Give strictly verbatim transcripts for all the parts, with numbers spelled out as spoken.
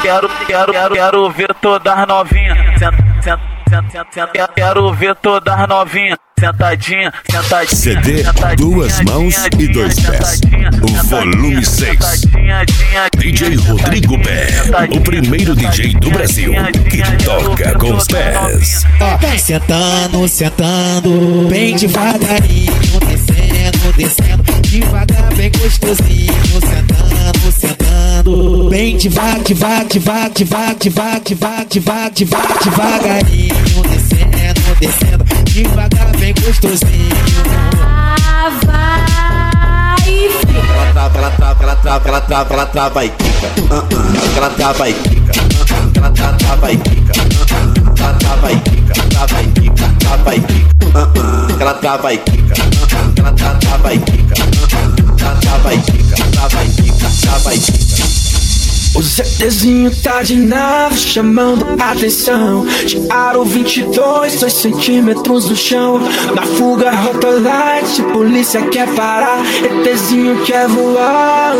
quero, quero, quero, quero ver todas novinhas. Senta, senta, senta, senta, quero ver todas novinhas. Sentadinha, sentadinha. C D, duas mãos e dois pés. O volume seis. D J Rodrigo Pé, o primeiro D J do Brasil que toca com os pés. Sentando, sentando, bem devagarinho, descendo, descendo, devagar, bem gostosinho. Sentando, sentando, bem devagar, devagar, devagar, devagar, devagar, devagar, devagar, devagar, devagarinho, descendo, descendo, devagar, bem gostosinho. Ah, vai, filho. Ela trava, ela trava, ela trava, ela trava, ela trava e quica. Ela trava e quica. Ela trava e quica. Ela trava e quica. Trava e quica. Trava e quica. Ela trava e quica. Ela trava e quica. Ela trava e quica. Trava e quica. Trava e quica. O ZTzinho tá de nave chamando a atenção. De aro vinte e dois, dois centímetros do chão. Na fuga rota light, polícia quer parar. ETzinho quer voar.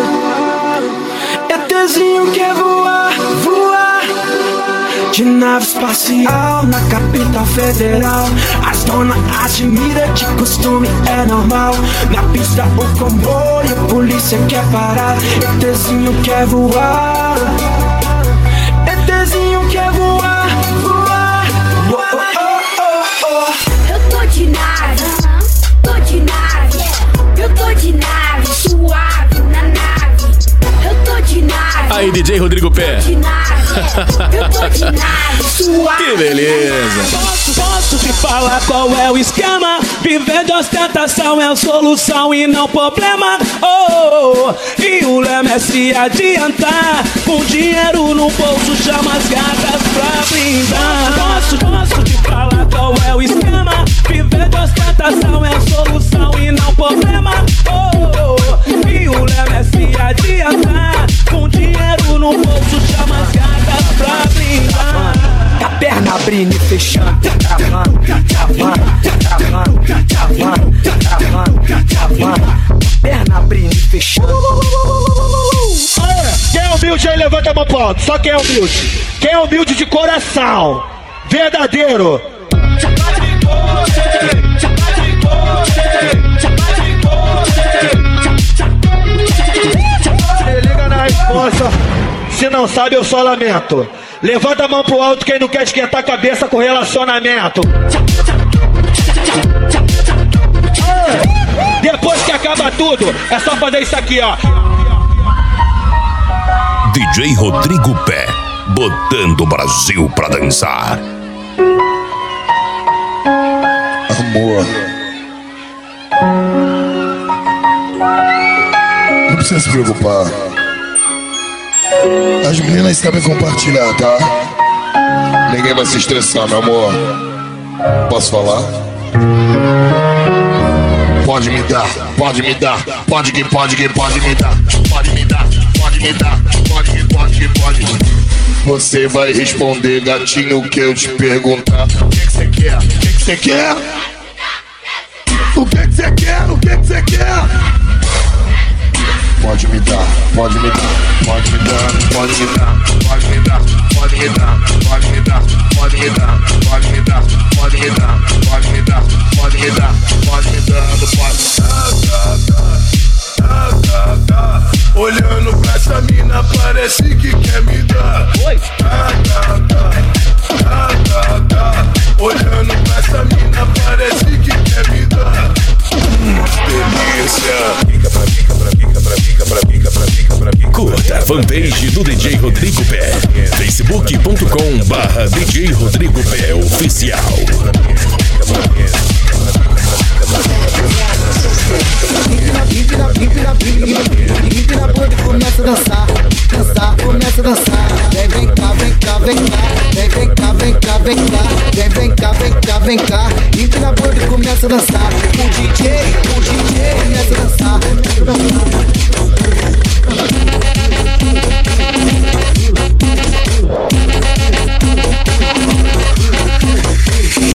ETzinho quer voar, voar. De nave espacial na capital federal. As donas admiram, de costume é normal. Na pista o comboio, polícia quer parar. ETzinho quer voar. ETzinho quer voar, voar. Oh, oh, oh, oh. Eu tô de nave, tô de nave. Eu tô de nave, suave na nave. Eu tô de nave. Aí, D J Rodrigo Pé. De nave. Eu tô de nave, suave. Que beleza. Posso, posso te falar qual é o esquema? Viver de ostentação é a solução e não problema. Oh, oh, e o lema é se adiantar. Com dinheiro no bolso chama as gatas pra brindar. Posso, posso te falar qual é o esquema? Viver de ostentação é a solução e não problema. Oh, oh, e o lema é se adiantar. Com dinheiro no bolso chama as gatas pra brindar. A perna abrindo e fechando, travando, travando, travando, travando, travando, travando. Perna abrindo e fechando. Quem é humilde aí, levanta a mão pro alto. Só quem é humilde. Quem é humilde de coração, verdadeiro. Se liga na resposta. Se não sabe, eu só lamento. Levanta a mão pro alto quem não quer esquentar a cabeça com relacionamento. Depois que acaba tudo, é só fazer isso aqui, ó. D J Rodrigo Pé, botando o Brasil pra dançar. Amor, não precisa se preocupar. As meninas sabem compartilhar, tá? Ninguém vai se estressar, meu amor. Posso falar? Pode me dar, pode me dar, pode que pode que pode me dar, pode me dar, pode me dar, pode que pode que pode. Você vai responder, gatinho, o que eu te perguntar. O que você quer? O que você quer? O que você quer? O que você quer? Pode me dar, pode me dar, pode me dar, pode me dar, pode me dar, pode me dar, pode me dar, pode me dar, pode me dar, pode me dar, pode me dar, pode me dar, pode me dar, olhando pra essa mina parece que quer me dar. Oi. Olhando pra essa mina parece que quer me dar. Delícia. Pica pra pica pra pica pra pica pra pica pra pica pra pica. Curta a fanpage do D J Rodrigo Pé. facebook ponto com barra D J Rodrigo Pé Oficial. Empina, empina, empina, empina a bunda e começa a dançar, dançar, começa a dançar. Vem, vem cá, vem cá, vem cá, vem, vem cá, vem cá, vem cá, vem, vem cá, vem cá, vem cá. Empina a bunda e começa a dançar. O D J, o D J começa a dançar.